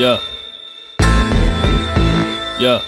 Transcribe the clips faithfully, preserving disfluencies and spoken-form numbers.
Yeah. Yeah.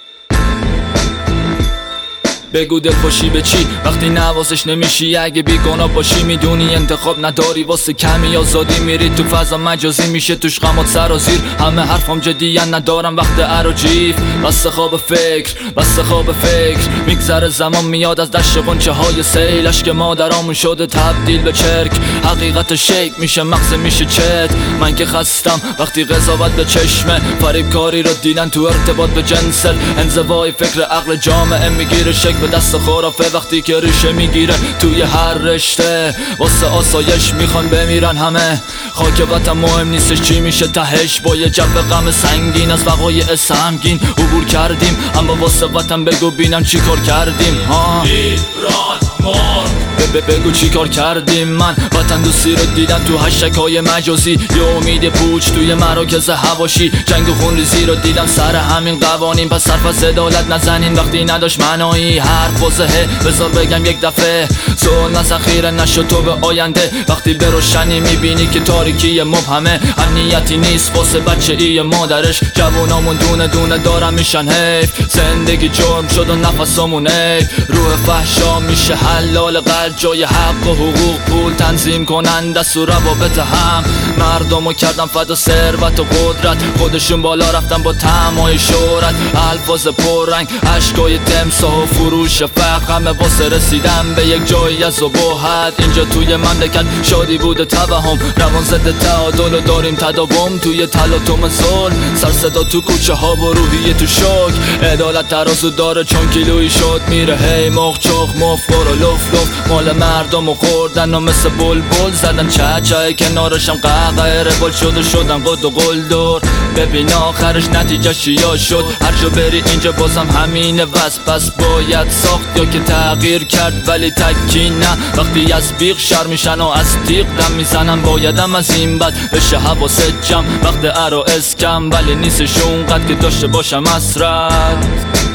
بگو دل خوشی به چی وقتی نوازش نمیشی؟ اگه بیگناه باشی میدونی انتخاب نداری، واسه کمی آزادی میری تو فضا مجازی میشه توش غمات سرازیر. همه حرفام جدیان ندارم وقت اراجیف، بس خواب فکر بس خواب فکر میگذره زمان میاد از دشت غنچه های سیل، اشک مادرامون شده تبدیل به چرک، حقیقت شیک میشه مغز میشه چت. من که خستم وقتی قضاوت به چشمه، فریب کاری رو دیدن تو ارتباط به جنسل، انزوای فکر عقل جامعه میگیره شک به دست خرافه وقتی که ریشه میگیره توی هر رشته. واسه آسایش میخوان بمیرن همه، خاک وطن مهم نیستش چی میشه تهش. با یه جو غم سنگین از وقایع سهمگین عبور کردیم، اما واسه وطن بگو بینم چی کار کردیم. ها ایران مرد بگو چی کار کردیم. من وطن دوستی رو دیدم تو هشتگ های مجازی، یه امید پوچ توی مراکز حواشی، جنگ و خونریزی رو دیدم سر همین قوانین. پس حرف از عدالت نزنین وقتی نداشت معنایی، حرف واضحه بذار بگم یک دفعه، سوال نسخیره نشد تو به آینده. وقتی به روشنی میبینی که تاریکی مبهمه، امنیتی نیست واسه بچه ای مادرش، جوانامون دونه دونه دارن میشن حیف، زندگی جرم شد و نفسامون حیف، روح فحشا میشه حلال قلب، جای حق و حقوق پول تنظیم کنن دست و روابط هم. مردمو کردن فدا ثروت و قدرت، خودشون بالا رفتن با طمع شهرت، الفاظ پررنگ اشکای تمساح و فروش فقر، همه واسه رسیدن به یک جایی از ابهت. اینجا توی مملکت شادی بوده توهم، روان ضد تعادل و داریم تداوم توی تلاطم ظلم، سر صدا تو کوچه ها و روحیه تو شوک. عدالت ترازو داره چون کیلویی شد میره هی مخ چخ مفقر و لف لف، مال مردم و خوردن و مثل بلبل زدن چه چه کنارشم قهقه ربال شد و شدن قد و قلدر. ببین آخرش نتیجه چیا شد، هر جا بری اینجا بازم همینه وز، پس باید ساخت یا که تغییر کرد ولی تکی نه. وقتی از بیغ شر میشن و از تیغ دم میزنن، بایدم از این بد بشه حواست جمع، وقت ارا اسکم ولی نیستش اونقدر که داشته باشم اسرت.